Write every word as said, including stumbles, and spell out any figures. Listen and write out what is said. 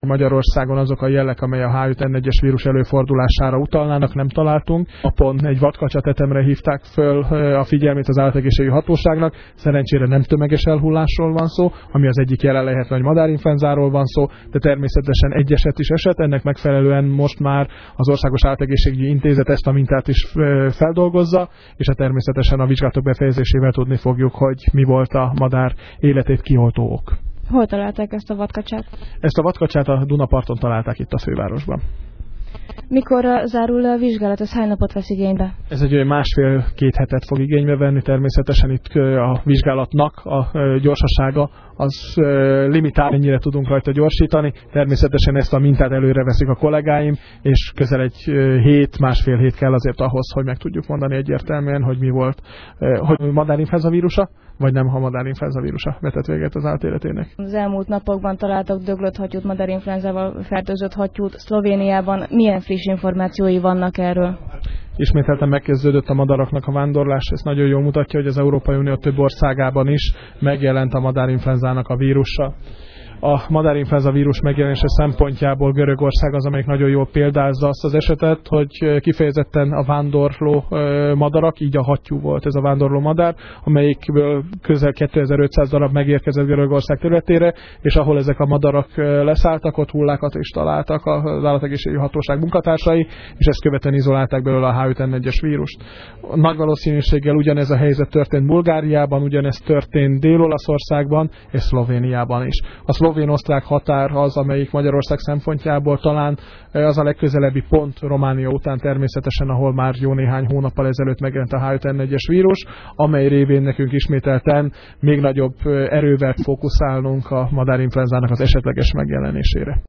Magyarországon azok a jelek, amely a há öt en egyes vírus előfordulására utalnának, nem találtunk. Napon egy vadkacsa tetemre hívták föl a figyelmét az állategészségügyi hatóságnak. Szerencsére nem tömeges elhullásról van szó, ami az egyik jele lehet, hogy madárinfluenzáról van szó, de természetesen egy eset is esett. Ennek megfelelően most már az Országos Állategészségügyi Intézet ezt a mintát is feldolgozza, és a természetesen a vizsgálatok befejezésével tudni fogjuk, hogy mi volt a madár életét kioltó ok. Hol találták ezt a vadkacsát? Ezt a vadkacsát a Dunaparton találták itt a fővárosban. Mikor zárul a vizsgálat, az hány napot vesz igénybe? Ez egy másfél-két hetet fog igénybe venni, természetesen itt a vizsgálatnak a gyorsasága az limitál, mennyire tudunk rajta gyorsítani. Természetesen ezt a mintát előre veszik a kollégáim, és közel egy hét, másfél hét kell azért ahhoz, hogy meg tudjuk mondani egyértelműen, hogy mi volt, hogy madárinfluenza vírusa, vagy nem, ha madárinfluenza vírusa vetett véget az átéletének. Az elmúlt napokban találtak döglött hattyút, madárinfluenzával fertőzött hattyút Szlovéniában. Milyen friss információi vannak erről? Ismételten megkezdődött a madaraknak a vándorlás, ez nagyon jól mutatja, hogy az Európai Unió több országában is megjelent a madárinfluenzának a vírusa. A madárinfluenza vírus megjelenése szempontjából Görögország az, amelyik nagyon jól példázza azt az esetet, hogy kifejezetten a vándorló madarak, így a hattyú volt ez a vándorló madár, amelyikből közel kétezer-ötszáz darab megérkezett Görögország területére, és ahol ezek a madarak leszálltak, ott hullákat is találtak az állategészségügyi hatóság munkatársai, és ezt követően izolálták belőle a há öt en egyes vírust. Nagy valószínűséggel ugyanez a helyzet történt Bulgáriában, ugyanez történt Dél-Olaszországban és Szlovéniában is. A szlovén-osztrák határ az, amelyik Magyarország szempontjából talán az a legközelebbi pont Románia után természetesen, ahol már jó néhány hónappal ezelőtt megjelent a há öt en egyes vírus, amely révén nekünk ismételten még nagyobb erővel fókuszálnunk a madárinfluenzának az esetleges megjelenésére.